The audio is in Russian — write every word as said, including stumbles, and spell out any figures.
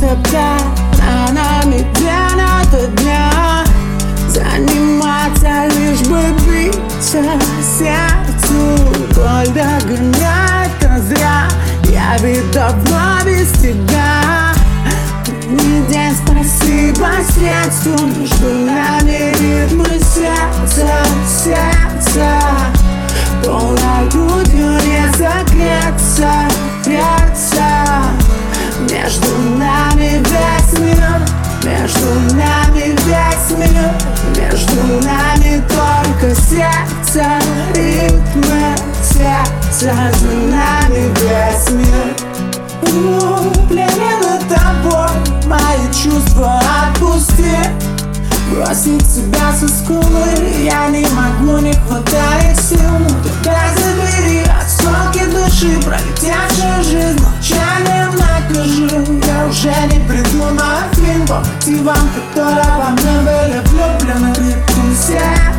топтать за нами день ото дня, заниматься лишь бы биться сердцу. Боль догоняет, а зря, я ведь давно без тебя. Не день спасибо средству, между нами ритмы сердца, сердца. Полной грудью не согреться, греться. Между нами весь мир, между нами весь мир, между нами только сердце, ритмы сердца, за нами весь мир. Пленена тобой, мои чувства отпусти. Бросить себя со скулы я не могу, не хватает сил. Тогда забери осколки души, пролетевшую жизнь молчанием накажи. Я уже не придумал фильм по мотивам, которого мы были влюблены. Ритм сердца.